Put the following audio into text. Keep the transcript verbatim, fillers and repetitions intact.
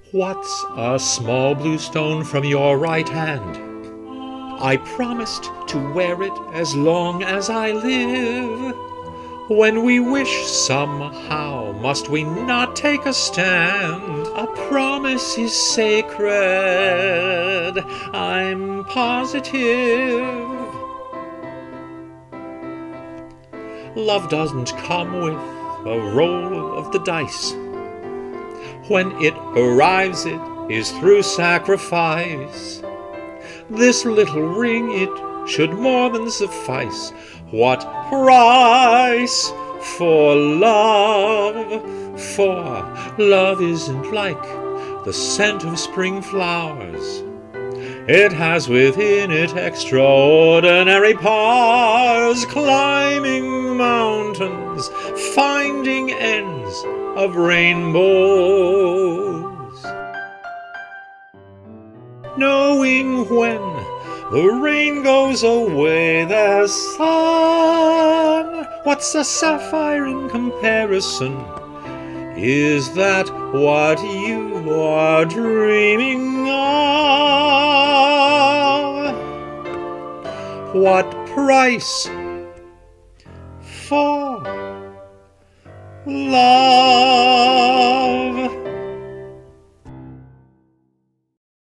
What's a small blue stone from your right hand? I promised to wear it as long as I live. When we wish somehow, must we not take a stand? A promise is sacred, I'm positive. Love doesn't come with a roll of the dice. When it arrives, it is through sacrifice. This little ring, it should more than suffice. What price for love? For love isn't like the scent of spring flowers. It has within it extraordinary powers, climbing mountains, finding ends of rainbows, knowing when the rain goes away there's sun. What's a sapphire in comparison? Is that what you are dreaming of? What price for love?